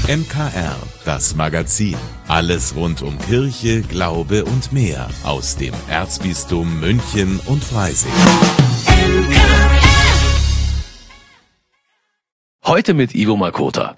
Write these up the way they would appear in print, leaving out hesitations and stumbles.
MKR, das Magazin. Alles rund um Kirche, Glaube und mehr aus dem Erzbistum München und Freising. Heute mit Ivo Makota.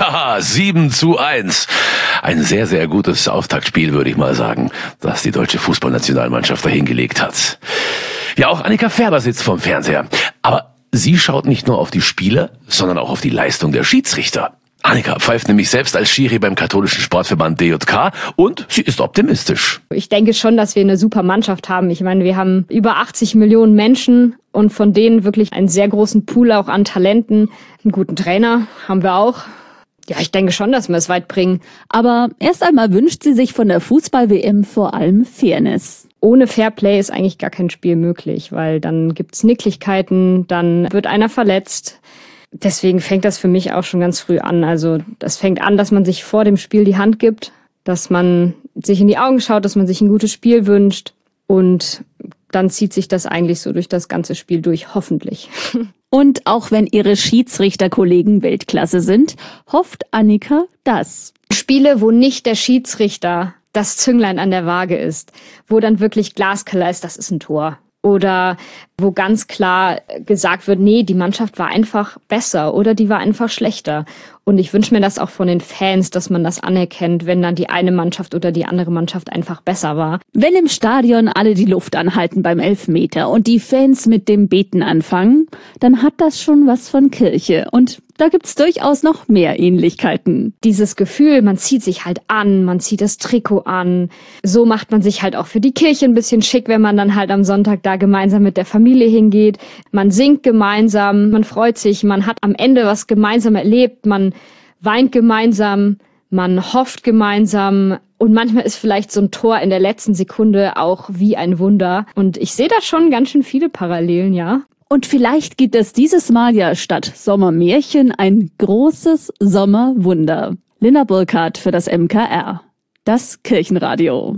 7:1. Ein sehr, sehr gutes Auftaktspiel, würde ich mal sagen, das die deutsche Fußballnationalmannschaft dahingelegt hat. Ja, auch Annika Färber sitzt vorm Fernseher. Aber sie schaut nicht nur auf die Spieler, sondern auch auf die Leistung der Schiedsrichter. Annika pfeift nämlich selbst als Schiri beim katholischen Sportverband DJK und sie ist optimistisch. Ich denke schon, dass wir eine super Mannschaft haben. Ich meine, wir haben über 80 Millionen Menschen und von denen wirklich einen sehr großen Pool auch an Talenten. Einen guten Trainer haben wir auch. Ja, ich denke schon, dass wir es weit bringen. Aber erst einmal wünscht sie sich von der Fußball-WM vor allem Fairness. Ohne Fairplay ist eigentlich gar kein Spiel möglich, weil dann gibt's Nicklichkeiten, dann wird einer verletzt. Deswegen fängt das für mich auch schon ganz früh an. Also das fängt an, dass man sich vor dem Spiel die Hand gibt, dass man sich in die Augen schaut, dass man sich ein gutes Spiel wünscht und dann zieht sich das eigentlich so durch das ganze Spiel durch, hoffentlich. Und auch wenn ihre Schiedsrichterkollegen Weltklasse sind, hofft Annika das. Spiele, wo nicht der Schiedsrichter das Zünglein an der Waage ist, wo dann wirklich glasklar ist, das ist ein Tor. Oder wo ganz klar gesagt wird, nee, die Mannschaft war einfach besser oder die war einfach schlechter. Und ich wünsche mir das auch von den Fans, dass man das anerkennt, wenn dann die eine Mannschaft oder die andere Mannschaft einfach besser war. Wenn im Stadion alle die Luft anhalten beim Elfmeter und die Fans mit dem Beten anfangen, dann hat das schon was von Kirche. Und da gibt's durchaus noch mehr Ähnlichkeiten. Dieses Gefühl, man zieht sich halt an, man zieht das Trikot an. So macht man sich halt auch für die Kirche ein bisschen schick, wenn man dann halt am Sonntag da gemeinsam mit der Familie hingeht. Man singt gemeinsam, man freut sich, man hat am Ende was gemeinsam erlebt, man weint gemeinsam, man hofft gemeinsam und manchmal ist vielleicht so ein Tor in der letzten Sekunde auch wie ein Wunder. Und ich sehe da schon ganz schön viele Parallelen, ja. Und vielleicht gibt es dieses Mal ja statt Sommermärchen ein großes Sommerwunder. Linda Burkhardt für das MKR, das Kirchenradio.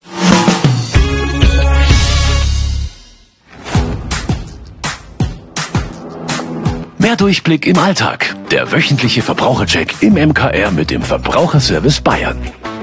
Mehr Durchblick im Alltag. Der wöchentliche Verbrauchercheck im MKR mit dem Verbraucherservice Bayern.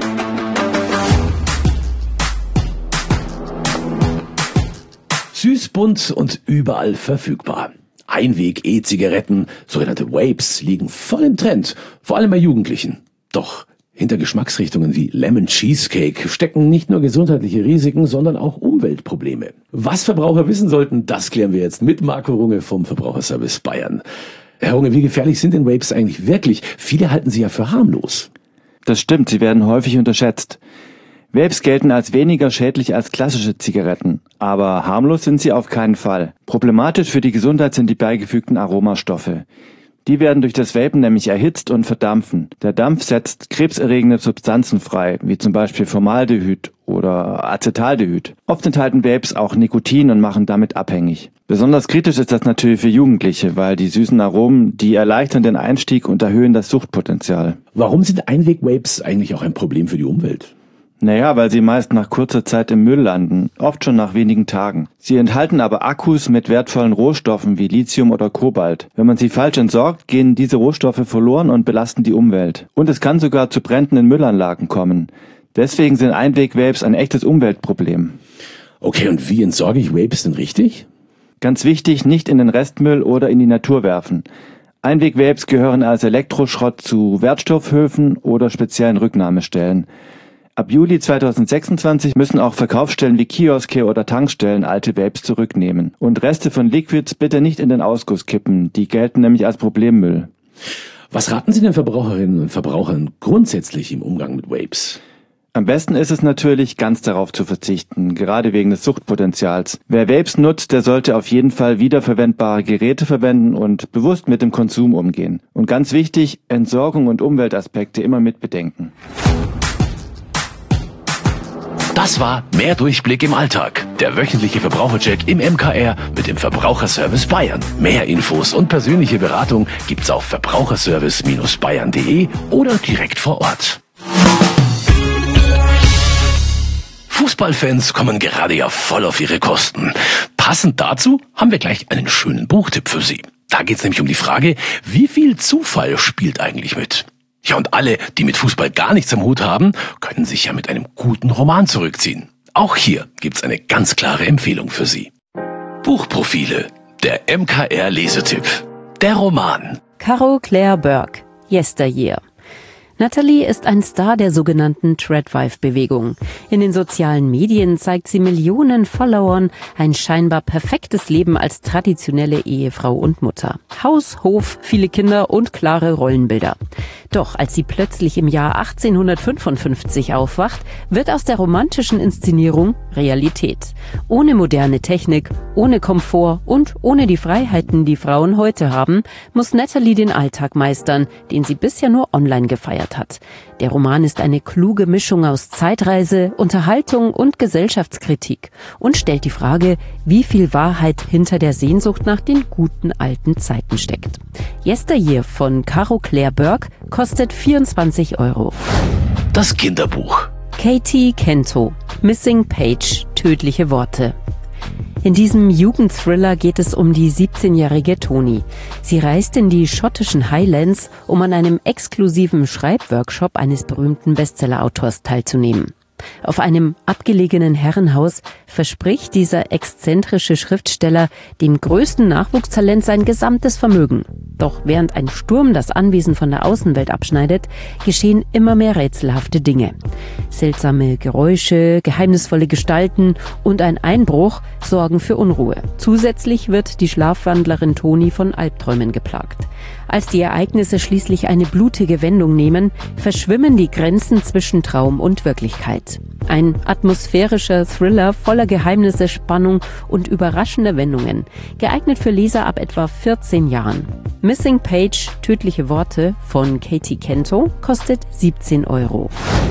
Süß, bunt und überall verfügbar. Einweg-E-Zigaretten, sogenannte Vapes, liegen voll im Trend, vor allem bei Jugendlichen. Doch hinter Geschmacksrichtungen wie Lemon Cheesecake stecken nicht nur gesundheitliche Risiken, sondern auch Umweltprobleme. Was Verbraucher wissen sollten, das klären wir jetzt mit Marco Runge vom Verbraucherservice Bayern. Herr Runge, wie gefährlich sind denn Vapes eigentlich wirklich? Viele halten sie ja für harmlos. Das stimmt, sie werden häufig unterschätzt. Vapes gelten als weniger schädlich als klassische Zigaretten, aber harmlos sind sie auf keinen Fall. Problematisch für die Gesundheit sind die beigefügten Aromastoffe. Die werden durch das Vapen nämlich erhitzt und verdampfen. Der Dampf setzt krebserregende Substanzen frei, wie zum Beispiel Formaldehyd oder Acetaldehyd. Oft enthalten Vapes auch Nikotin und machen damit abhängig. Besonders kritisch ist das natürlich für Jugendliche, weil die süßen Aromen, die erleichtern den Einstieg und erhöhen das Suchtpotenzial. Warum sind Einweg-Vapes eigentlich auch ein Problem für die Umwelt? Naja, weil sie meist nach kurzer Zeit im Müll landen, oft schon nach wenigen Tagen. Sie enthalten aber Akkus mit wertvollen Rohstoffen wie Lithium oder Kobalt. Wenn man sie falsch entsorgt, gehen diese Rohstoffe verloren und belasten die Umwelt. Und es kann sogar zu Bränden in Müllanlagen kommen. Deswegen sind Einweg-Vapes ein echtes Umweltproblem. Okay, und wie entsorge ich Vapes denn richtig? Ganz wichtig, nicht in den Restmüll oder in die Natur werfen. Einweg-Vapes gehören als Elektroschrott zu Wertstoffhöfen oder speziellen Rücknahmestellen. Ab Juli 2026 müssen auch Verkaufsstellen wie Kioske oder Tankstellen alte Vapes zurücknehmen. Und Reste von Liquids bitte nicht in den Ausguss kippen, die gelten nämlich als Problemmüll. Was raten Sie den Verbraucherinnen und Verbrauchern grundsätzlich im Umgang mit Vapes? Am besten ist es natürlich, ganz darauf zu verzichten, gerade wegen des Suchtpotenzials. Wer Vapes nutzt, der sollte auf jeden Fall wiederverwendbare Geräte verwenden und bewusst mit dem Konsum umgehen. Und ganz wichtig, Entsorgung und Umweltaspekte immer mit bedenken. Das war Mehr Durchblick im Alltag. Der wöchentliche Verbrauchercheck im MKR mit dem Verbraucherservice Bayern. Mehr Infos und persönliche Beratung gibt's auf verbraucherservice-bayern.de oder direkt vor Ort. Fußballfans kommen gerade ja voll auf ihre Kosten. Passend dazu haben wir gleich einen schönen Buchtipp für Sie. Da geht's nämlich um die Frage, wie viel Zufall spielt eigentlich mit? Ja, und alle, die mit Fußball gar nichts am Hut haben, können sich ja mit einem guten Roman zurückziehen. Auch hier gibt's eine ganz klare Empfehlung für Sie. Buchprofile, der MKR-Lesetipp. Der Roman. Caro Claire Burke, Yesteryear. Natalie ist ein Star der sogenannten Tradwife-Bewegung. In den sozialen Medien zeigt sie Millionen Followern ein scheinbar perfektes Leben als traditionelle Ehefrau und Mutter. Haus, Hof, viele Kinder und klare Rollenbilder. Doch als sie plötzlich im Jahr 1855 aufwacht, wird aus der romantischen Inszenierung Realität. Ohne moderne Technik, ohne Komfort und ohne die Freiheiten, die Frauen heute haben, muss Natalie den Alltag meistern, den sie bisher nur online gefeiert hat. Der Roman ist eine kluge Mischung aus Zeitreise, Unterhaltung und Gesellschaftskritik und stellt die Frage, wie viel Wahrheit hinter der Sehnsucht nach den guten alten Zeiten steckt. Yesteryear von Caro Claire Burke kostet 24 €. Das Kinderbuch. Katie Kento, Missing Page, tödliche Worte. In diesem Jugendthriller geht es um die 17-jährige Toni. Sie reist in die schottischen Highlands, um an einem exklusiven Schreibworkshop eines berühmten Bestseller-Autors teilzunehmen. Auf einem abgelegenen Herrenhaus verspricht dieser exzentrische Schriftsteller dem größten Nachwuchstalent sein gesamtes Vermögen. Doch während ein Sturm das Anwesen von der Außenwelt abschneidet, geschehen immer mehr rätselhafte Dinge. Seltsame Geräusche, geheimnisvolle Gestalten und ein Einbruch sorgen für Unruhe. Zusätzlich wird die Schlafwandlerin Toni von Albträumen geplagt. Als die Ereignisse schließlich eine blutige Wendung nehmen, verschwimmen die Grenzen zwischen Traum und Wirklichkeit. Ein atmosphärischer Thriller voller Geheimnisse, Spannung und überraschender Wendungen, geeignet für Leser ab etwa 14 Jahren. Missing Page, tödliche Worte von Katie Kento kostet 17 €.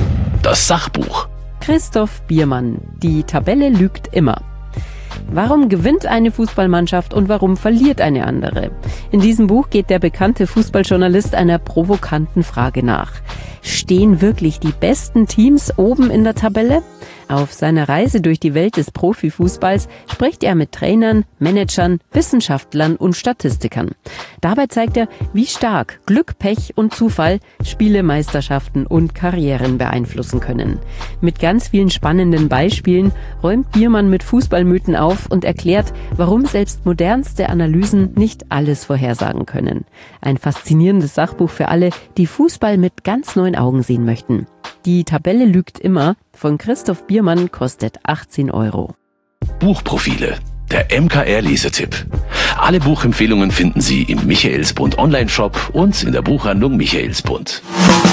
Das Sachbuch. Christoph Biermann, die Tabelle lügt immer. Warum gewinnt eine Fußballmannschaft und warum verliert eine andere? In diesem Buch geht der bekannte Fußballjournalist einer provokanten Frage nach. Stehen wirklich die besten Teams oben in der Tabelle? Auf seiner Reise durch die Welt des Profifußballs spricht er mit Trainern, Managern, Wissenschaftlern und Statistikern. Dabei zeigt er, wie stark Glück, Pech und Zufall Spiele, Meisterschaften und Karrieren beeinflussen können. Mit ganz vielen spannenden Beispielen räumt Biermann mit Fußballmythen auf und erklärt, warum selbst modernste Analysen nicht alles vorhersagen können. Ein faszinierendes Sachbuch für alle, die Fußball mit ganz neuen Augen sehen möchten. Die Tabelle lügt immer von Christoph Biermann kostet 18 €. Buchprofile. Der MKR-Lesetipp. Alle Buchempfehlungen finden Sie im Michaelsbund Online-Shop und in der Buchhandlung Michaelsbund.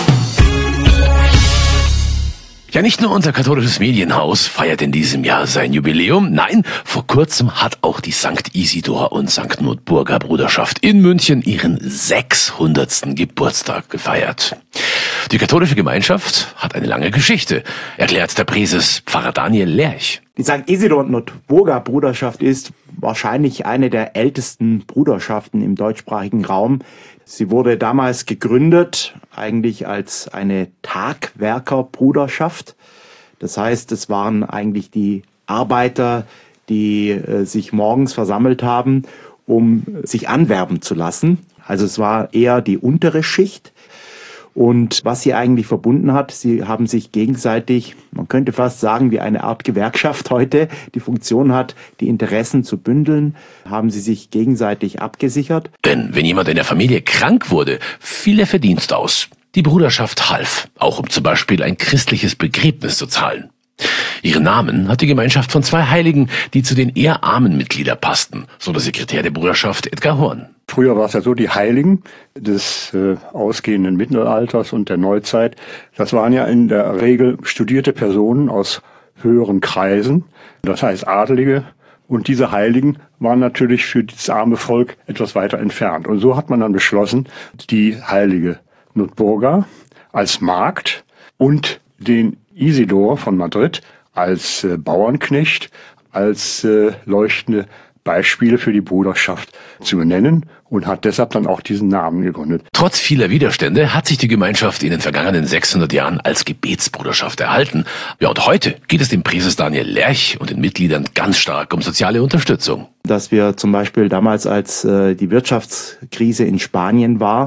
Ja, nicht nur unser katholisches Medienhaus feiert in diesem Jahr sein Jubiläum. Nein, vor kurzem hat auch die St. Isidor und St. Notburger Bruderschaft in München ihren 600. Geburtstag gefeiert. Die katholische Gemeinschaft hat eine lange Geschichte, erklärt der Präses Pfarrer Daniel Lerch. Die St. Isidor und Notburger Bruderschaft ist wahrscheinlich eine der ältesten Bruderschaften im deutschsprachigen Raum. Sie wurde damals gegründet, eigentlich als eine Tagwerkerbruderschaft. Das heißt, es waren eigentlich die Arbeiter, die sich morgens versammelt haben, um sich anwerben zu lassen. Also es war eher die untere Schicht. Und was sie eigentlich verbunden hat, sie haben sich gegenseitig, man könnte fast sagen, wie eine Art Gewerkschaft heute, die Funktion hat, die Interessen zu bündeln, haben sie sich gegenseitig abgesichert. Denn wenn jemand in der Familie krank wurde, fiel er Verdienst aus. Die Bruderschaft half, auch um zum Beispiel ein christliches Begräbnis zu zahlen. Ihren Namen hat die Gemeinschaft von 2 Heiligen, die zu den eher armen Mitgliedern passten, so der Sekretär der Bruderschaft Edgar Horn. Früher war es ja so, die Heiligen des ausgehenden Mittelalters und der Neuzeit, das waren ja in der Regel studierte Personen aus höheren Kreisen, das heißt Adelige. Und diese Heiligen waren natürlich für dieses arme Volk etwas weiter entfernt. Und so hat man dann beschlossen, die heilige Notburga als Magd und den Isidor von Madrid als Bauernknecht, als leuchtende Beispiele für die Bruderschaft zu benennen und hat deshalb dann auch diesen Namen gegründet. Trotz vieler Widerstände hat sich die Gemeinschaft in den vergangenen 600 Jahren als Gebetsbruderschaft erhalten. Ja, und heute geht es dem Präses Daniel Lerch und den Mitgliedern ganz stark um soziale Unterstützung. Dass wir zum Beispiel damals, als die Wirtschaftskrise in Spanien war,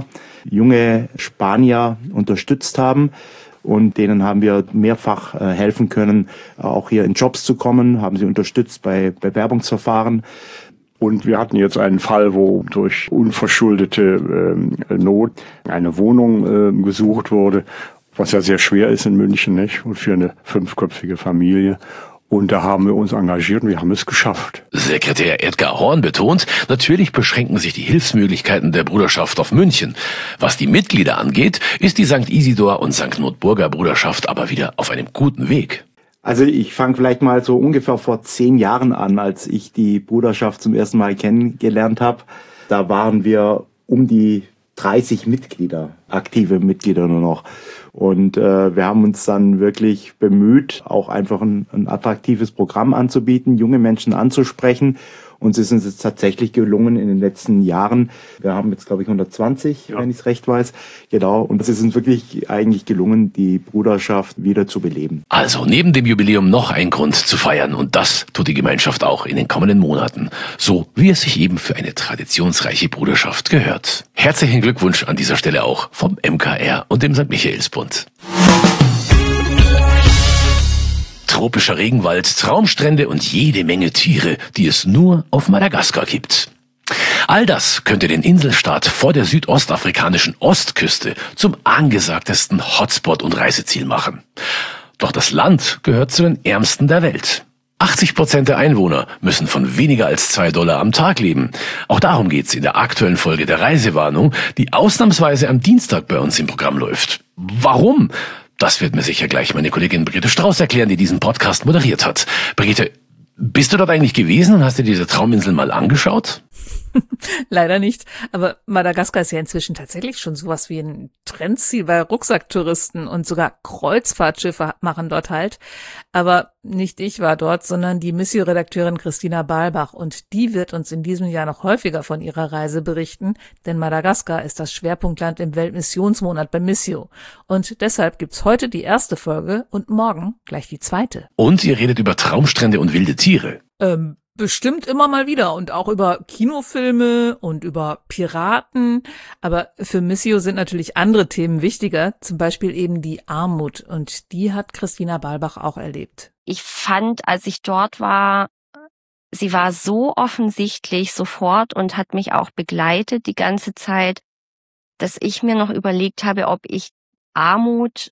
junge Spanier unterstützt haben. Und denen haben wir mehrfach helfen können, auch hier in Jobs zu kommen, haben sie unterstützt bei Bewerbungsverfahren. Und wir hatten jetzt einen Fall, wo durch unverschuldete Not eine Wohnung gesucht wurde, was ja sehr schwer ist in München, nicht? Und für eine 5-köpfige Familie. Und da haben wir uns engagiert und wir haben es geschafft. Sekretär Edgar Horn betont, natürlich beschränken sich die Hilfsmöglichkeiten der Bruderschaft auf München. Was die Mitglieder angeht, ist die St. Isidor und St. Notburger Bruderschaft aber wieder auf einem guten Weg. Also ich fange vielleicht mal so ungefähr vor 10 Jahren an, als ich die Bruderschaft zum ersten Mal kennengelernt habe. Da waren wir um die 30 Mitglieder, aktive Mitglieder nur noch. Und wir haben uns dann wirklich bemüht, auch einfach ein attraktives Programm anzubieten, junge Menschen anzusprechen. Und es ist uns jetzt tatsächlich gelungen in den letzten Jahren. Wir haben jetzt, glaube ich, 120, wenn ich es recht weiß. Genau. Und es ist uns wirklich eigentlich gelungen, die Bruderschaft wieder zu beleben. Also neben dem Jubiläum noch ein Grund zu feiern. Und das tut die Gemeinschaft auch in den kommenden Monaten. So wie es sich eben für eine traditionsreiche Bruderschaft gehört. Herzlichen Glückwunsch an dieser Stelle auch vom MKR und dem St. Michaelsbund. Tropischer Regenwald, Traumstrände und jede Menge Tiere, die es nur auf Madagaskar gibt. All das könnte den Inselstaat vor der südostafrikanischen Ostküste zum angesagtesten Hotspot und Reiseziel machen. Doch das Land gehört zu den ärmsten der Welt. 80% der Einwohner müssen von weniger als $2 am Tag leben. Auch darum geht's in der aktuellen Folge der Reisewarnung, die ausnahmsweise am Dienstag bei uns im Programm läuft. Warum? Das wird mir sicher gleich meine Kollegin Brigitte Strauß erklären, die diesen Podcast moderiert hat. Brigitte, bist du dort eigentlich gewesen und hast dir diese Trauminsel mal angeschaut? Leider nicht, aber Madagaskar ist ja inzwischen tatsächlich schon sowas wie ein Trendziel bei Rucksacktouristen und sogar Kreuzfahrtschiffe machen dort halt. Aber nicht ich war dort, sondern die Missio-Redakteurin Christina Balbach und die wird uns in diesem Jahr noch häufiger von ihrer Reise berichten, denn Madagaskar ist das Schwerpunktland im Weltmissionsmonat bei Missio. Und deshalb gibt's heute die erste Folge und morgen gleich die zweite. Und ihr redet über Traumstrände und wilde Tiere. Bestimmt immer mal wieder und auch über Kinofilme und über Piraten. Aber für Missio sind natürlich andere Themen wichtiger, zum Beispiel eben die Armut. Und die hat Christina Balbach auch erlebt. Ich fand, als ich dort war, sie war so offensichtlich sofort und hat mich auch begleitet die ganze Zeit, dass ich mir noch überlegt habe, ob ich Armut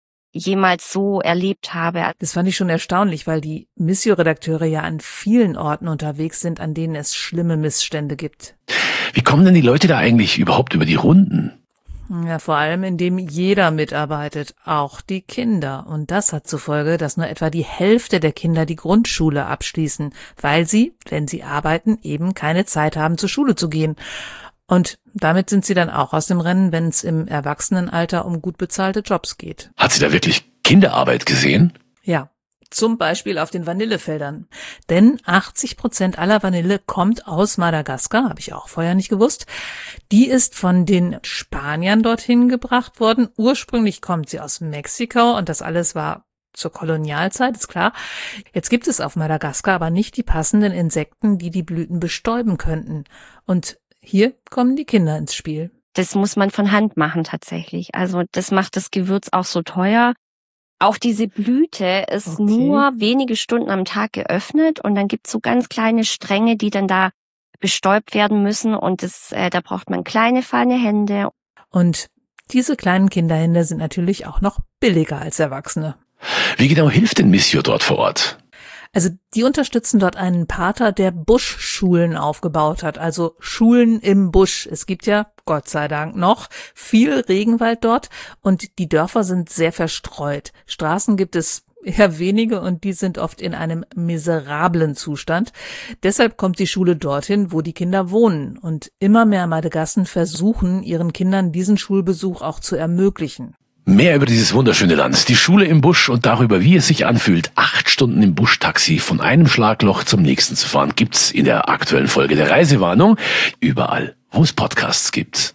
jemals so erlebt habe. Das fand ich schon erstaunlich, weil die Missio-Redakteure ja an vielen Orten unterwegs sind, an denen es schlimme Missstände gibt. Wie kommen denn die Leute da eigentlich überhaupt über die Runden? Ja, vor allem, indem jeder mitarbeitet, auch die Kinder. Und das hat zur Folge, dass nur etwa die Hälfte der Kinder die Grundschule abschließen, weil sie, wenn sie arbeiten, eben keine Zeit haben, zur Schule zu gehen. Und damit sind sie dann auch aus dem Rennen, wenn es im Erwachsenenalter um gut bezahlte Jobs geht. Hat sie da wirklich Kinderarbeit gesehen? Ja, zum Beispiel auf den Vanillefeldern. Denn 80% aller Vanille kommt aus Madagaskar, habe ich auch vorher nicht gewusst. Die ist von den Spaniern dorthin gebracht worden. Ursprünglich kommt sie aus Mexiko und das alles war zur Kolonialzeit, ist klar. Jetzt gibt es auf Madagaskar aber nicht die passenden Insekten, die die Blüten bestäuben könnten. Und hier kommen die Kinder ins Spiel. Das muss man von Hand machen tatsächlich. Also das macht das Gewürz auch so teuer. Auch diese Blüte ist nur wenige Stunden am Tag geöffnet und dann gibt's so ganz kleine Stränge, die dann da bestäubt werden müssen und da braucht man kleine, feine Hände. Und diese kleinen Kinderhände sind natürlich auch noch billiger als Erwachsene. Wie genau hilft denn Missio dort vor Ort? Also die unterstützen dort einen Pater, der Buschschulen aufgebaut hat, also Schulen im Busch. Es gibt ja, Gott sei Dank, noch viel Regenwald dort und die Dörfer sind sehr verstreut. Straßen gibt es eher wenige und die sind oft in einem miserablen Zustand. Deshalb kommt die Schule dorthin, wo die Kinder wohnen. Und immer mehr Madagassen versuchen, ihren Kindern diesen Schulbesuch auch zu ermöglichen. Mehr über dieses wunderschöne Land, die Schule im Busch und darüber, wie es sich anfühlt, 8 Stunden im Buschtaxi von einem Schlagloch zum nächsten zu fahren, gibt's in der aktuellen Folge der Reisewarnung, überall, wo es Podcasts gibt.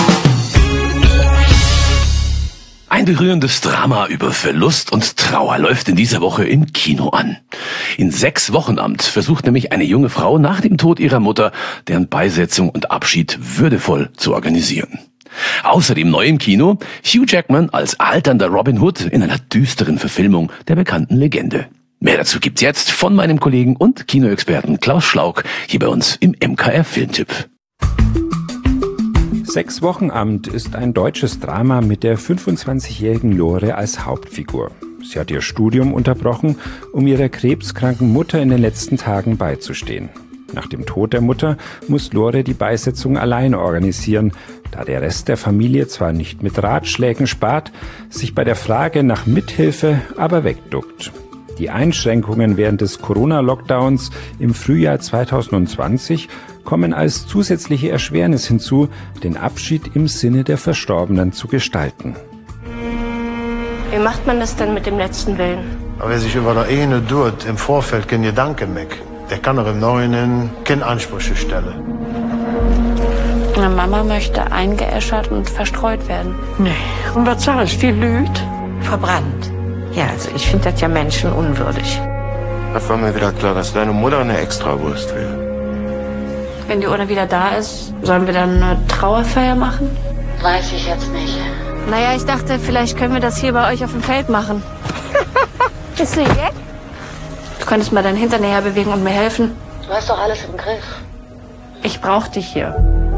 Ein berührendes Drama über Verlust und Trauer läuft in dieser Woche im Kino an. In 6 Wochenamt versucht nämlich eine junge Frau nach dem Tod ihrer Mutter, deren Beisetzung und Abschied würdevoll zu organisieren. Außerdem neu im Kino Hugh Jackman als alternder Robin Hood in einer düsteren Verfilmung der bekannten Legende. Mehr dazu gibt's jetzt von meinem Kollegen und Kinoexperten Klaus Schlauk hier bei uns im MKR Filmtipp. 6 Wochenamt ist ein deutsches Drama mit der 25-jährigen Lore als Hauptfigur. Sie hat ihr Studium unterbrochen, um ihrer krebskranken Mutter in den letzten Tagen beizustehen. Nach dem Tod der Mutter muss Lore die Beisetzung alleine organisieren, da der Rest der Familie zwar nicht mit Ratschlägen spart, sich bei der Frage nach Mithilfe aber wegduckt. Die Einschränkungen während des Corona-Lockdowns im Frühjahr 2020 kommen als zusätzliche Erschwernis hinzu, den Abschied im Sinne der Verstorbenen zu gestalten. Wie macht man das denn mit dem letzten Willen? Wer sich über der eine tut, im Vorfeld kein Gedanke make, der kann auch im Neuen keine Ansprüche stellen. Meine Mama möchte eingeäschert und verstreut werden. Nee, und was zahlst du, die Lüd? Verbrannt. Ja, also ich finde das ja menschenunwürdig. Da war mir wieder klar, dass deine Mutter eine Extrawurst will. Wenn die Urne wieder da ist, sollen wir dann eine Trauerfeier machen? Weiß ich jetzt nicht. Naja, ich dachte, vielleicht können wir das hier bei euch auf dem Feld machen. Bist du jetzt? Du könntest mal deinen Hintern näher bewegen und mir helfen. Du hast doch alles im Griff. Ich brauch dich hier.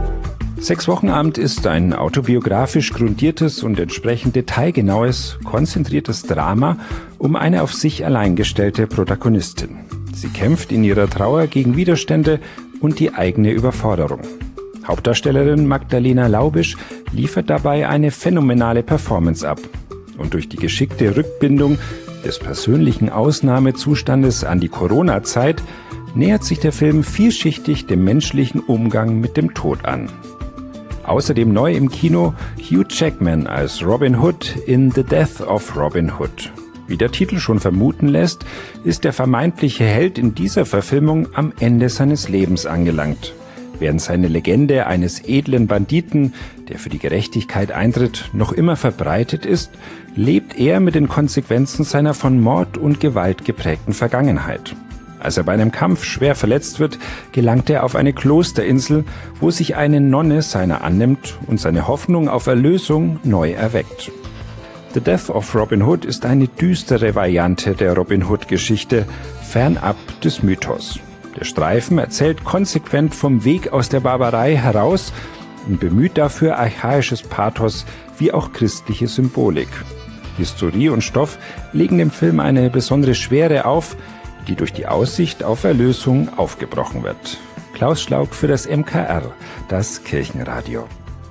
6 Wochenamt ist ein autobiografisch grundiertes und entsprechend detailgenaues, konzentriertes Drama um eine auf sich allein gestellte Protagonistin. Sie kämpft in ihrer Trauer gegen Widerstände und die eigene Überforderung. Hauptdarstellerin Magdalena Laubisch liefert dabei eine phänomenale Performance ab. Und durch die geschickte Rückbindung des persönlichen Ausnahmezustandes an die Corona-Zeit nähert sich der Film vielschichtig dem menschlichen Umgang mit dem Tod an. Außerdem neu im Kino Hugh Jackman als Robin Hood in The Death of Robin Hood. Wie der Titel schon vermuten lässt, ist der vermeintliche Held in dieser Verfilmung am Ende seines Lebens angelangt. Während seine Legende eines edlen Banditen, der für die Gerechtigkeit eintritt, noch immer verbreitet ist, lebt er mit den Konsequenzen seiner von Mord und Gewalt geprägten Vergangenheit. Als er bei einem Kampf schwer verletzt wird, gelangt er auf eine Klosterinsel, wo sich eine Nonne seiner annimmt und seine Hoffnung auf Erlösung neu erweckt. The Death of Robin Hood ist eine düstere Variante der Robin Hood-Geschichte, fernab des Mythos. Der Streifen erzählt konsequent vom Weg aus der Barbarei heraus und bemüht dafür archaisches Pathos wie auch christliche Symbolik. Historie und Stoff legen dem Film eine besondere Schwere auf, die durch die Aussicht auf Erlösung aufgebrochen wird. Klaus Schlauk für das MKR, das Kirchenradio.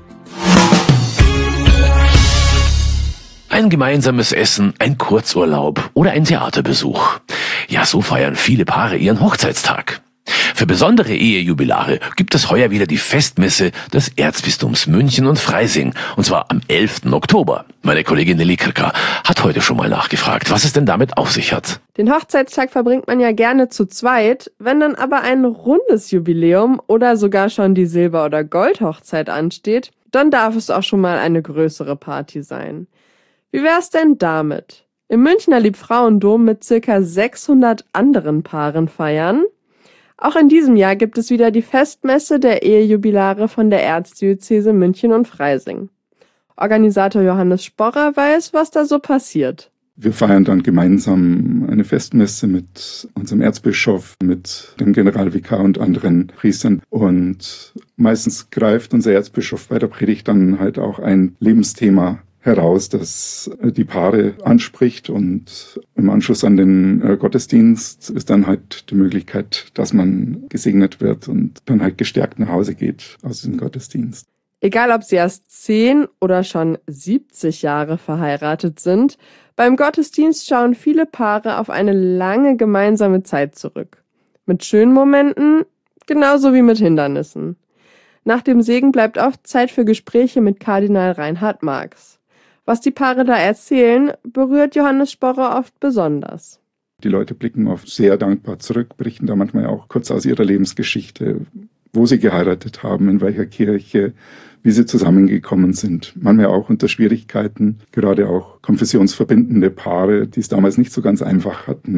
Ein gemeinsames Essen, ein Kurzurlaub oder ein Theaterbesuch. Ja, so feiern viele Paare ihren Hochzeitstag. Für besondere Ehejubilare gibt es heuer wieder die Festmesse des Erzbistums München und Freising, und zwar am 11. Oktober. Meine Kollegin Nelly Kirker hat heute schon mal nachgefragt, was es denn damit auf sich hat. Den Hochzeitstag verbringt man ja gerne zu zweit, wenn dann aber ein rundes Jubiläum oder sogar schon die Silber- oder Goldhochzeit ansteht, dann darf es auch schon mal eine größere Party sein. Wie wär's denn damit? Im Münchner Liebfrauendom mit ca. 600 anderen Paaren feiern? Auch in diesem Jahr gibt es wieder die Festmesse der Ehejubilare von der Erzdiözese München und Freising. Organisator Johannes Sporrer weiß, was da so passiert. Wir feiern dann gemeinsam eine Festmesse mit unserem Erzbischof, mit dem Generalvikar und anderen Priestern. Und meistens greift unser Erzbischof bei der Predigt dann halt auch ein Lebensthema heraus, das die Paare anspricht, und im Anschluss an den Gottesdienst ist dann halt die Möglichkeit, dass man gesegnet wird und dann halt gestärkt nach Hause geht aus diesem Gottesdienst. Egal, ob sie erst 10 oder schon 70 Jahre verheiratet sind, beim Gottesdienst schauen viele Paare auf eine lange gemeinsame Zeit zurück. Mit schönen Momenten, genauso wie mit Hindernissen. Nach dem Segen bleibt oft Zeit für Gespräche mit Kardinal Reinhard Marx. Was die Paare da erzählen, berührt Johannes Sporrer oft besonders. Die Leute blicken oft sehr dankbar zurück, berichten da manchmal auch kurz aus ihrer Lebensgeschichte, wo sie geheiratet haben, in welcher Kirche, wie sie zusammengekommen sind. Manchmal auch unter Schwierigkeiten, gerade auch konfessionsverbindende Paare, die es damals nicht so ganz einfach hatten.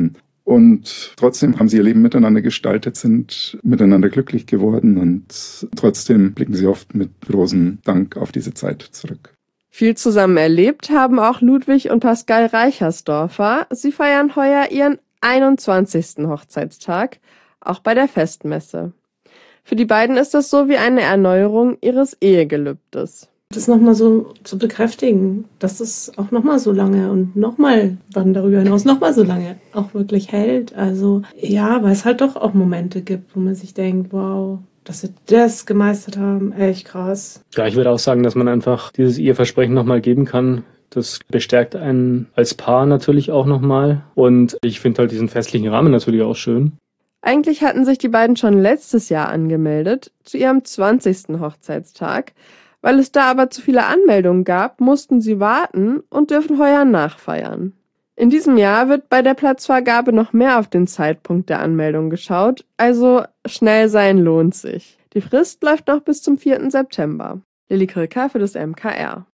Und trotzdem haben sie ihr Leben miteinander gestaltet, sind miteinander glücklich geworden und trotzdem blicken sie oft mit großem Dank auf diese Zeit zurück. Viel zusammen erlebt haben auch Ludwig und Pascal Reichersdorfer. Sie feiern heuer ihren 21. Hochzeitstag, auch bei der Festmesse. Für die beiden ist das so wie eine Erneuerung ihres Ehegelübdes. Das nochmal so zu bekräftigen, dass es auch nochmal so lange und nochmal dann darüber hinaus nochmal so lange auch wirklich hält. Also ja, weil es halt doch auch Momente gibt, wo man sich denkt, wow, dass wir das gemeistert haben, echt krass. Ja, ich würde auch sagen, dass man einfach dieses Eheversprechen nochmal geben kann. Das bestärkt einen als Paar natürlich auch nochmal. Und ich finde halt diesen festlichen Rahmen natürlich auch schön. Eigentlich hatten sich die beiden schon letztes Jahr angemeldet, zu ihrem 20. Hochzeitstag. Weil es da aber zu viele Anmeldungen gab, mussten sie warten und dürfen heuer nachfeiern. In diesem Jahr wird bei der Platzvergabe noch mehr auf den Zeitpunkt der Anmeldung geschaut, also schnell sein lohnt sich. Die Frist läuft noch bis zum 4. September. Lilly Kröker für das MKR.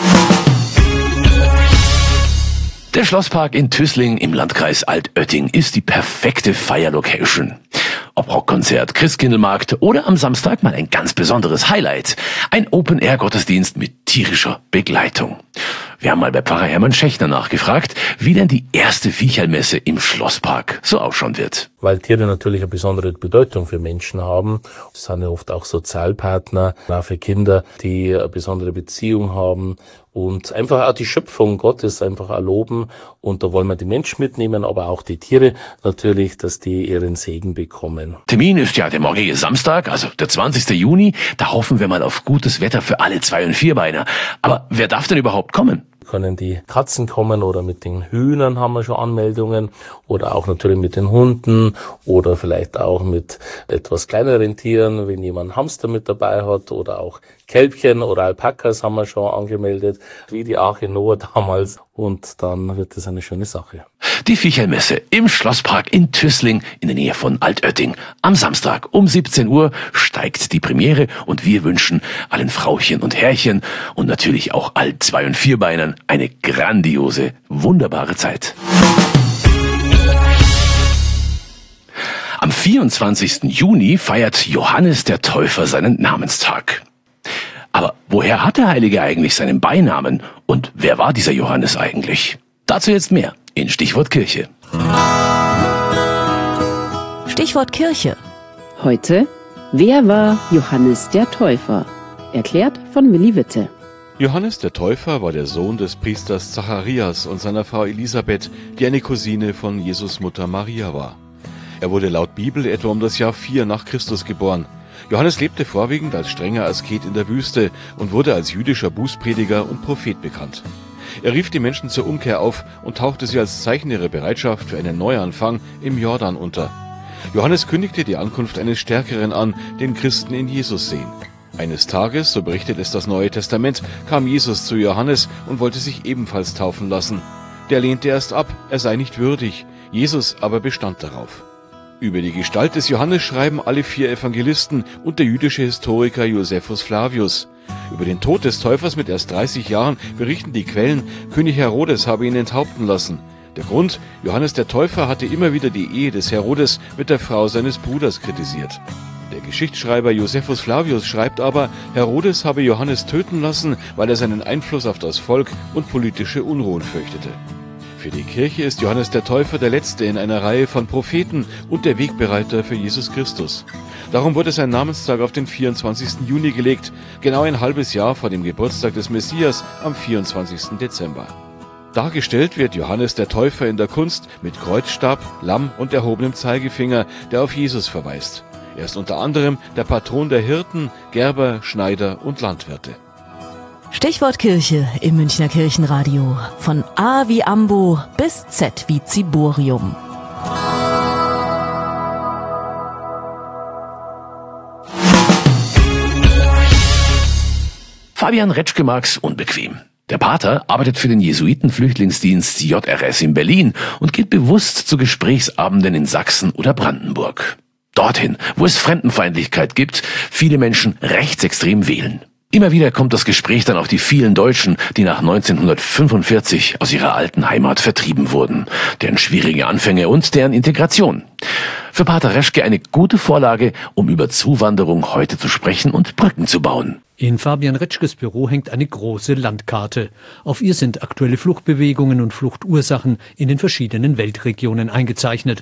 Der Schlosspark in Tüßling im Landkreis Altötting ist die perfekte Feierlocation. Ob Rockkonzert, Christkindlmarkt oder am Samstag mal ein ganz besonderes Highlight. Ein Open-Air-Gottesdienst mit tierischer Begleitung. Wir haben mal bei Pfarrer Hermann Schächtner nachgefragt, wie denn die erste Viechelmesse im Schlosspark so ausschauen wird. Weil Tiere natürlich eine besondere Bedeutung für Menschen haben. Es sind ja oft auch Sozialpartner, auch für Kinder, die eine besondere Beziehung haben und einfach auch die Schöpfung Gottes einfach erloben. Und da wollen wir die Menschen mitnehmen, aber auch die Tiere natürlich, dass die ihren Segen bekommen. Termin ist ja der morgige Samstag, also der 20. Juni. Da hoffen wir mal auf gutes Wetter für alle 2- und 4-Beiner. Aber wer darf denn überhaupt kommen? Können die Katzen kommen oder mit den Hühnern haben wir schon Anmeldungen oder auch natürlich mit den Hunden oder vielleicht auch mit etwas kleineren Tieren, wenn jemand Hamster mit dabei hat oder auch Kälbchen oder Alpakas haben wir schon angemeldet, wie die Arche Noah damals und dann wird das eine schöne Sache. Die Viechelmesse im Schlosspark in Tüßling in der Nähe von Altötting. Am Samstag um 17 Uhr steigt die Premiere und wir wünschen allen Frauchen und Herrchen und natürlich auch all 2- und 4-Beinern eine grandiose, wunderbare Zeit. Am 24. Juni feiert Johannes der Täufer seinen Namenstag. Aber woher hat der Heilige eigentlich seinen Beinamen und wer war dieser Johannes eigentlich? Dazu jetzt mehr in Stichwort Kirche. Stichwort Kirche. Heute, wer war Johannes der Täufer? Erklärt von Willi Witte. Johannes der Täufer war der Sohn des Priesters Zacharias und seiner Frau Elisabeth, die eine Cousine von Jesus Mutter Maria war. Er wurde laut Bibel etwa um das Jahr 4 nach Christus geboren. Johannes lebte vorwiegend als strenger Asket in der Wüste und wurde als jüdischer Bußprediger und Prophet bekannt. Er rief die Menschen zur Umkehr auf und tauchte sie als Zeichen ihrer Bereitschaft für einen Neuanfang im Jordan unter. Johannes kündigte die Ankunft eines Stärkeren an, den Christen in Jesus sehen. Eines Tages, so berichtet es das Neue Testament, kam Jesus zu Johannes und wollte sich ebenfalls taufen lassen. Der lehnte erst ab, er sei nicht würdig. Jesus aber bestand darauf. Über die Gestalt des Johannes schreiben alle 4 Evangelisten und der jüdische Historiker Josephus Flavius. Über den Tod des Täufers mit erst 30 Jahren berichten die Quellen, König Herodes habe ihn enthaupten lassen. Der Grund, Johannes der Täufer hatte immer wieder die Ehe des Herodes mit der Frau seines Bruders kritisiert. Der Geschichtsschreiber Josephus Flavius schreibt aber, Herodes habe Johannes töten lassen, weil er seinen Einfluss auf das Volk und politische Unruhen fürchtete. Für die Kirche ist Johannes der Täufer der letzte in einer Reihe von Propheten und der Wegbereiter für Jesus Christus. Darum wurde sein Namenstag auf den 24. Juni gelegt, genau ein halbes Jahr vor dem Geburtstag des Messias am 24. Dezember. Dargestellt wird Johannes der Täufer in der Kunst mit Kreuzstab, Lamm und erhobenem Zeigefinger, der auf Jesus verweist. Er ist unter anderem der Patron der Hirten, Gerber, Schneider und Landwirte. Stichwort Kirche im Münchner Kirchenradio. Von A wie Ambo bis Z wie Ziborium. Fabian Retschke mag's unbequem. Der Pater arbeitet für den Jesuitenflüchtlingsdienst JRS in Berlin und geht bewusst zu Gesprächsabenden in Sachsen oder Brandenburg. Dorthin, wo es Fremdenfeindlichkeit gibt, viele Menschen rechtsextrem wählen. Immer wieder kommt das Gespräch dann auf die vielen Deutschen, die nach 1945 aus ihrer alten Heimat vertrieben wurden, deren schwierige Anfänge und deren Integration. Für Pater Reschke eine gute Vorlage, um über Zuwanderung heute zu sprechen und Brücken zu bauen. In Fabian Retschkes Büro hängt eine große Landkarte. Auf ihr sind aktuelle Fluchtbewegungen und Fluchtursachen in den verschiedenen Weltregionen eingezeichnet.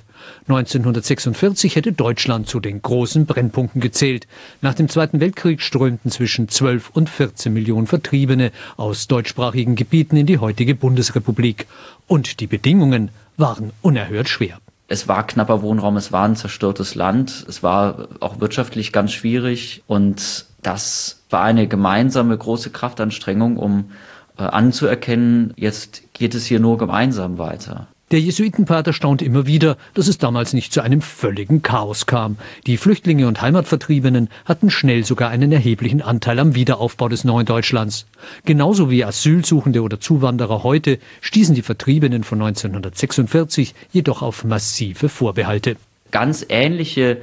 1946 hätte Deutschland zu den großen Brennpunkten gezählt. Nach dem Zweiten Weltkrieg strömten zwischen 12 und 14 Millionen Vertriebene aus deutschsprachigen Gebieten in die heutige Bundesrepublik. Und die Bedingungen waren unerhört schwer. Es war knapper Wohnraum, es war ein zerstörtes Land, es war auch wirtschaftlich ganz schwierig und das war eine gemeinsame große Kraftanstrengung, um anzuerkennen, jetzt geht es hier nur gemeinsam weiter. Der Jesuitenpater staunt immer wieder, dass es damals nicht zu einem völligen Chaos kam. Die Flüchtlinge und Heimatvertriebenen hatten schnell sogar einen erheblichen Anteil am Wiederaufbau des neuen Deutschlands. Genauso wie Asylsuchende oder Zuwanderer heute stießen die Vertriebenen von 1946 jedoch auf massive Vorbehalte. Ganz ähnliche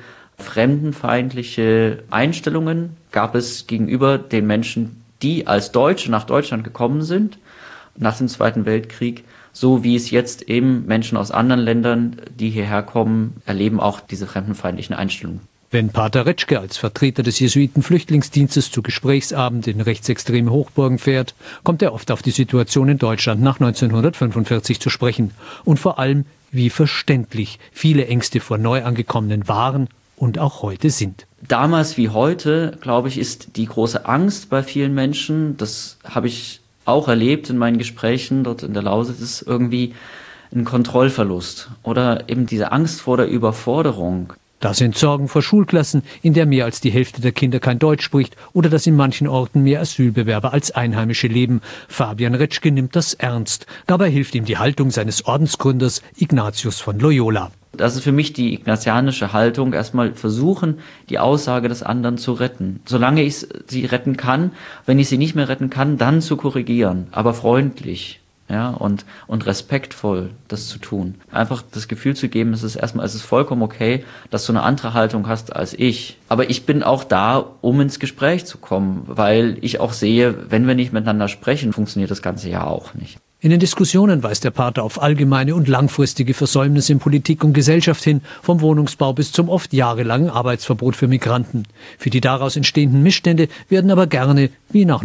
fremdenfeindliche Einstellungen gab es gegenüber den Menschen, die als Deutsche nach Deutschland gekommen sind, nach dem Zweiten Weltkrieg, so wie es jetzt eben Menschen aus anderen Ländern, die hierher kommen, erleben auch diese fremdenfeindlichen Einstellungen. Wenn Pater Retschke als Vertreter des Jesuitenflüchtlingsdienstes zu Gesprächsabend in rechtsextreme Hochburgen fährt, kommt er oft auf die Situation in Deutschland nach 1945 zu sprechen und vor allem, wie verständlich viele Ängste vor Neuangekommenen waren und auch heute sind. Damals wie heute, glaube ich, ist die große Angst bei vielen Menschen, das habe ich auch erlebt in meinen Gesprächen dort in der Lausitz, ist irgendwie ein Kontrollverlust oder eben diese Angst vor der Überforderung. Das sind Sorgen vor Schulklassen, in der mehr als die Hälfte der Kinder kein Deutsch spricht oder dass in manchen Orten mehr Asylbewerber als Einheimische leben. Fabian Retschke nimmt das ernst. Dabei hilft ihm die Haltung seines Ordensgründers Ignatius von Loyola. Das ist für mich die ignatianische Haltung, erstmal versuchen, die Aussage des anderen zu retten. Solange ich sie retten kann, wenn ich sie nicht mehr retten kann, dann zu korrigieren, aber freundlich. Ja, und respektvoll das zu tun. Einfach das Gefühl zu geben, es ist vollkommen okay, dass du eine andere Haltung hast als ich. Aber ich bin auch da, um ins Gespräch zu kommen, weil ich auch sehe, wenn wir nicht miteinander sprechen, funktioniert das Ganze ja auch nicht. In den Diskussionen weist der Pater auf allgemeine und langfristige Versäumnisse in Politik und Gesellschaft hin, vom Wohnungsbau bis zum oft jahrelangen Arbeitsverbot für Migranten. Für die daraus entstehenden Missstände werden aber gerne, wie nach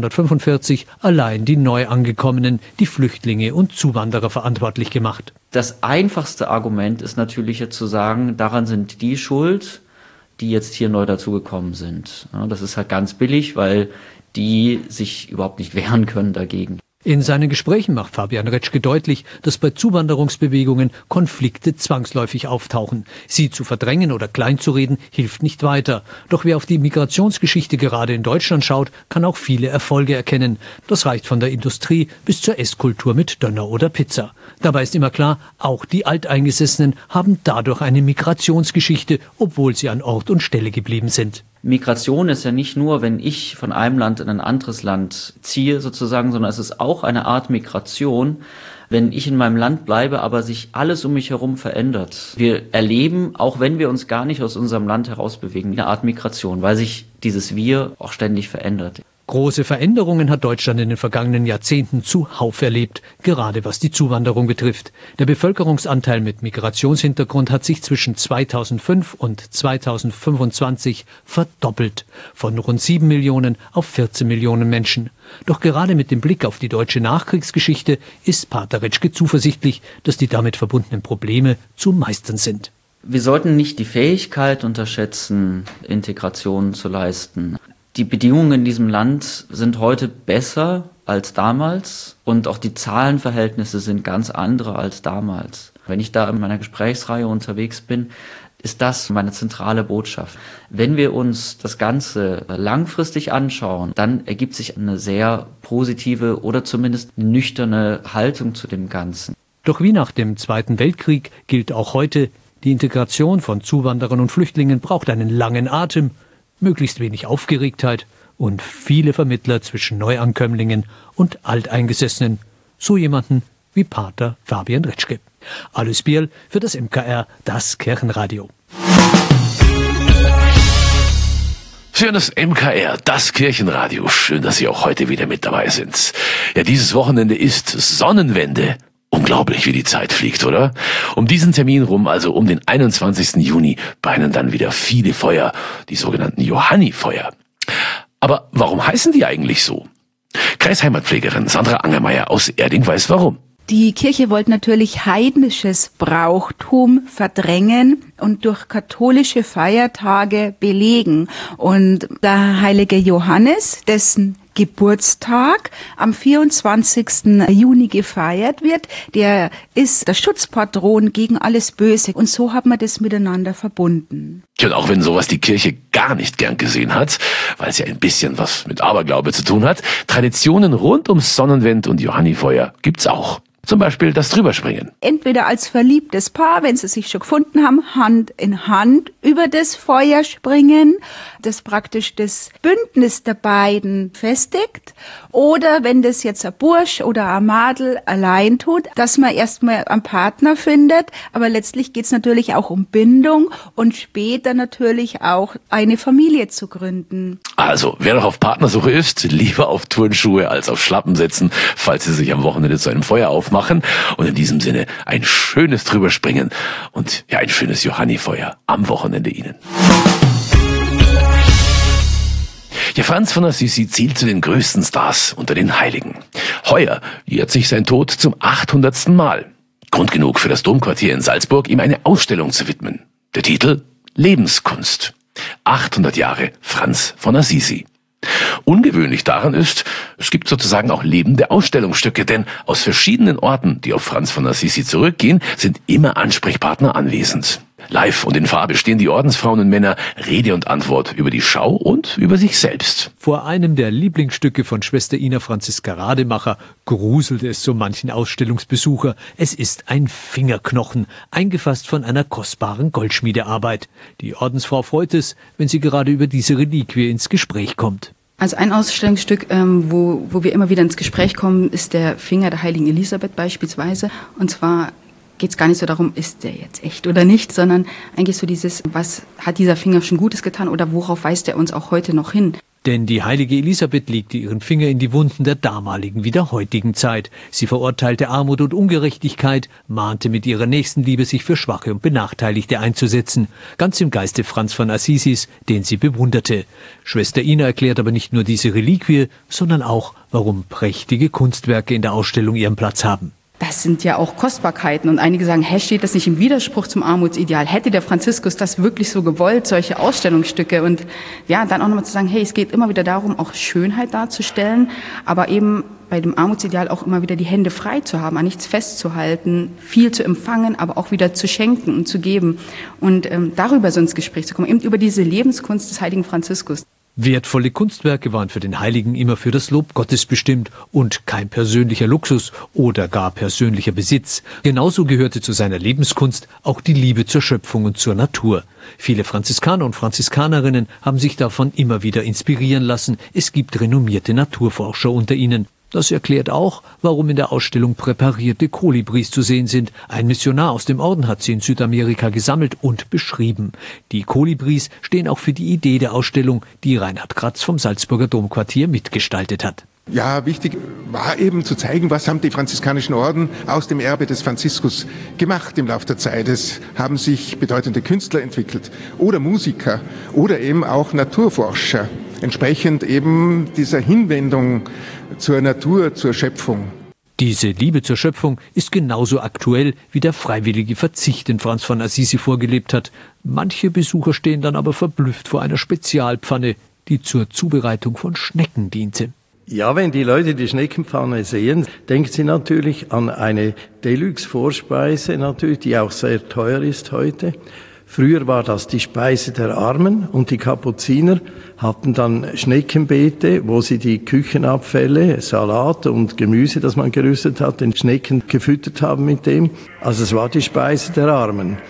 1945, allein die Neuangekommenen, die Flüchtlinge und Zuwanderer verantwortlich gemacht. Das einfachste Argument ist natürlich jetzt zu sagen, daran sind die schuld, die jetzt hier neu dazugekommen sind. Ja, das ist halt ganz billig, weil die sich überhaupt nicht wehren können dagegen. In seinen Gesprächen macht Fabian Retschke deutlich, dass bei Zuwanderungsbewegungen Konflikte zwangsläufig auftauchen. Sie zu verdrängen oder kleinzureden hilft nicht weiter. Doch wer auf die Migrationsgeschichte gerade in Deutschland schaut, kann auch viele Erfolge erkennen. Das reicht von der Industrie bis zur Esskultur mit Döner oder Pizza. Dabei ist immer klar, auch die Alteingesessenen haben dadurch eine Migrationsgeschichte, obwohl sie an Ort und Stelle geblieben sind. Migration ist ja nicht nur, wenn ich von einem Land in ein anderes Land ziehe sozusagen, sondern es ist auch eine Art Migration, wenn ich in meinem Land bleibe, aber sich alles um mich herum verändert. Wir erleben, auch wenn wir uns gar nicht aus unserem Land herausbewegen, eine Art Migration, weil sich dieses Wir auch ständig verändert. Große Veränderungen hat Deutschland in den vergangenen Jahrzehnten zuhauf erlebt, gerade was die Zuwanderung betrifft. Der Bevölkerungsanteil mit Migrationshintergrund hat sich zwischen 2005 und 2025 verdoppelt, von rund 7 Millionen auf 14 Millionen Menschen. Doch gerade mit dem Blick auf die deutsche Nachkriegsgeschichte ist Pater Retschke zuversichtlich, dass die damit verbundenen Probleme zu meistern sind. Wir sollten nicht die Fähigkeit unterschätzen, Integration zu leisten. Die Bedingungen in diesem Land sind heute besser als damals und auch die Zahlenverhältnisse sind ganz andere als damals. Wenn ich da in meiner Gesprächsreihe unterwegs bin, ist das meine zentrale Botschaft. Wenn wir uns das Ganze langfristig anschauen, dann ergibt sich eine sehr positive oder zumindest nüchterne Haltung zu dem Ganzen. Doch wie nach dem Zweiten Weltkrieg gilt auch heute, die Integration von Zuwanderern und Flüchtlingen braucht einen langen Atem, möglichst wenig Aufgeregtheit und viele Vermittler zwischen Neuankömmlingen und Alteingesessenen, so jemanden wie Pater Fabian Retschke. Alois Bierl für das MKR, das Kirchenradio. Sie hören das MKR, das Kirchenradio. Schön, dass Sie auch heute wieder mit dabei sind. Ja, dieses Wochenende ist Sonnenwende. Unglaublich, wie die Zeit fliegt, oder? Um diesen Termin rum, also um den 21. Juni, brennen dann wieder viele Feuer, die sogenannten Johannifeuer. Aber warum heißen die eigentlich so? Kreisheimatpflegerin Sandra Angermeier aus Erding weiß warum. Die Kirche wollte natürlich heidnisches Brauchtum verdrängen und durch katholische Feiertage belegen. Und der heilige Johannes, dessen Geburtstag am 24. Juni gefeiert wird, der ist der Schutzpatron gegen alles Böse. Und so hat man das miteinander verbunden. Und auch wenn sowas die Kirche gar nicht gern gesehen hat, weil es ja ein bisschen was mit Aberglaube zu tun hat, Traditionen rund ums Sonnenwend und Johannifeuer gibt's auch. Zum Beispiel das Drüberspringen. Entweder als verliebtes Paar, wenn sie sich schon gefunden haben, Hand in Hand über das Feuer springen, das praktisch das Bündnis der beiden festigt. Oder wenn das jetzt ein Bursch oder ein Madel allein tut, dass man erstmal einen Partner findet. Aber letztlich geht's natürlich auch um Bindung und später natürlich auch eine Familie zu gründen. Also, wer noch auf Partnersuche ist, lieber auf Turnschuhe als auf Schlappen setzen, falls Sie sich am Wochenende zu einem Feuer aufmachen. Und in diesem Sinne ein schönes Drüberspringen und ja, ein schönes Johannifeuer am Wochenende Ihnen. Ja, Franz von Assisi zählt zu den größten Stars unter den Heiligen. Heuer jährt sich sein Tod zum 800. Mal. Grund genug für das Domquartier in Salzburg, ihm eine Ausstellung zu widmen. Der Titel Lebenskunst. 800 Jahre Franz von Assisi. Ungewöhnlich daran ist, es gibt sozusagen auch lebende Ausstellungsstücke, denn aus verschiedenen Orten, die auf Franz von Assisi zurückgehen, sind immer Ansprechpartner anwesend. Live und in Farbe stehen die Ordensfrauen und Männer Rede und Antwort über die Schau und über sich selbst. Vor einem der Lieblingsstücke von Schwester Ina Franziska Rademacher gruselt es so manchen Ausstellungsbesucher. Es ist ein Fingerknochen, eingefasst von einer kostbaren Goldschmiedearbeit. Die Ordensfrau freut es, wenn sie gerade über diese Reliquie ins Gespräch kommt. Also ein Ausstellungsstück, wo wir immer wieder ins Gespräch kommen, ist der Finger der heiligen Elisabeth beispielsweise. Und zwar geht es gar nicht so darum, ist der jetzt echt oder nicht, sondern eigentlich so dieses, was hat dieser Finger schon Gutes getan oder worauf weist er uns auch heute noch hin? Denn die heilige Elisabeth legte ihren Finger in die Wunden der damaligen wie der heutigen Zeit. Sie verurteilte Armut und Ungerechtigkeit, mahnte mit ihrer Nächstenliebe, sich für Schwache und Benachteiligte einzusetzen. Ganz im Geiste Franz von Assisis, den sie bewunderte. Schwester Ina erklärt aber nicht nur diese Reliquie, sondern auch, warum prächtige Kunstwerke in der Ausstellung ihren Platz haben. Das sind ja auch Kostbarkeiten und einige sagen, steht das nicht im Widerspruch zum Armutsideal? Hätte der Franziskus das wirklich so gewollt, solche Ausstellungsstücke? Und ja, dann auch nochmal zu sagen, es geht immer wieder darum, auch Schönheit darzustellen, aber eben bei dem Armutsideal auch immer wieder die Hände frei zu haben, an nichts festzuhalten, viel zu empfangen, aber auch wieder zu schenken und zu geben und darüber so ins Gespräch zu kommen, eben über diese Lebenskunst des heiligen Franziskus. Wertvolle Kunstwerke waren für den Heiligen immer für das Lob Gottes bestimmt und kein persönlicher Luxus oder gar persönlicher Besitz. Genauso gehörte zu seiner Lebenskunst auch die Liebe zur Schöpfung und zur Natur. Viele Franziskaner und Franziskanerinnen haben sich davon immer wieder inspirieren lassen. Es gibt renommierte Naturforscher unter ihnen. Das erklärt auch, warum in der Ausstellung präparierte Kolibris zu sehen sind. Ein Missionar aus dem Orden hat sie in Südamerika gesammelt und beschrieben. Die Kolibris stehen auch für die Idee der Ausstellung, die Reinhard Kratz vom Salzburger Domquartier mitgestaltet hat. Ja, wichtig war eben zu zeigen, was haben die franziskanischen Orden aus dem Erbe des Franziskus gemacht im Laufe der Zeit. Es haben sich bedeutende Künstler entwickelt oder Musiker oder eben auch Naturforscher. Entsprechend eben dieser Hinwendung zur Natur, zur Schöpfung. Diese Liebe zur Schöpfung ist genauso aktuell wie der freiwillige Verzicht, den Franz von Assisi vorgelebt hat. Manche Besucher stehen dann aber verblüfft vor einer Spezialpfanne, die zur Zubereitung von Schnecken diente. Ja, wenn die Leute die Schneckenpfanne sehen, denken sie natürlich an eine Deluxe-Vorspeise, natürlich, die auch sehr teuer ist heute. Früher war das die Speise der Armen und die Kapuziner hatten dann Schneckenbeete, wo sie die Küchenabfälle, Salat und Gemüse, das man gerüstet hat, den Schnecken gefüttert haben mit dem. Also es war die Speise der Armen.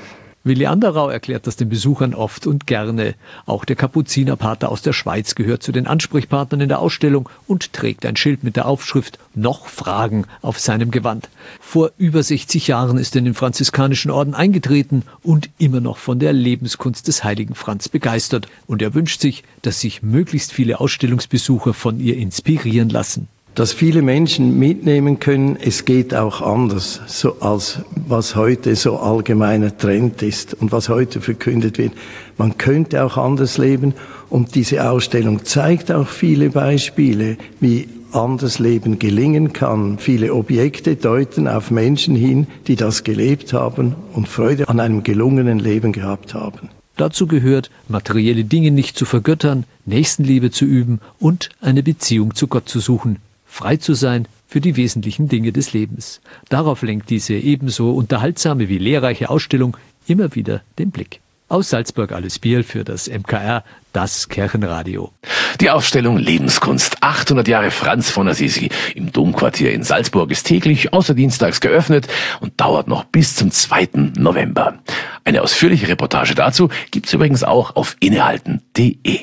Willi Anderau erklärt das den Besuchern oft und gerne. Auch der Kapuzinerpater aus der Schweiz gehört zu den Ansprechpartnern in der Ausstellung und trägt ein Schild mit der Aufschrift »Noch Fragen« auf seinem Gewand. Vor über 60 Jahren ist er in den franziskanischen Orden eingetreten und immer noch von der Lebenskunst des heiligen Franz begeistert. Und er wünscht sich, dass sich möglichst viele Ausstellungsbesucher von ihr inspirieren lassen. Dass viele Menschen mitnehmen können, es geht auch anders, so als was heute so allgemeiner Trend ist und was heute verkündet wird. Man könnte auch anders leben und diese Ausstellung zeigt auch viele Beispiele, wie anders Leben gelingen kann. Viele Objekte deuten auf Menschen hin, die das gelebt haben und Freude an einem gelungenen Leben gehabt haben. Dazu gehört, materielle Dinge nicht zu vergöttern, Nächstenliebe zu üben und eine Beziehung zu Gott zu suchen. Frei zu sein für die wesentlichen Dinge des Lebens. Darauf lenkt diese ebenso unterhaltsame wie lehrreiche Ausstellung immer wieder den Blick. Aus Salzburg Alice Bierl für das MKR, das Kirchenradio. Die Ausstellung Lebenskunst 800 Jahre Franz von Assisi im Domquartier in Salzburg ist täglich außer dienstags geöffnet und dauert noch bis zum 2. November. Eine ausführliche Reportage dazu gibt's übrigens auch auf innehalten.de.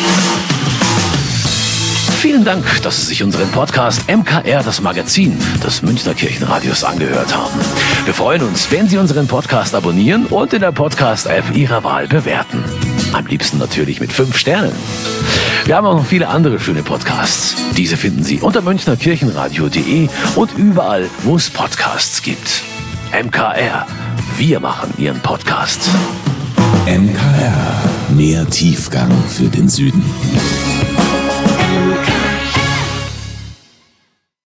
Vielen Dank, dass Sie sich unseren Podcast MKR, das Magazin des Münchner Kirchenradios, angehört haben. Wir freuen uns, wenn Sie unseren Podcast abonnieren und in der Podcast-App Ihrer Wahl bewerten. Am liebsten natürlich mit 5 Sternen. Wir haben auch noch viele andere schöne Podcasts. Diese finden Sie unter münchnerkirchenradio.de und überall, wo es Podcasts gibt. MKR, wir machen Ihren Podcast. MKR, mehr Tiefgang für den Süden.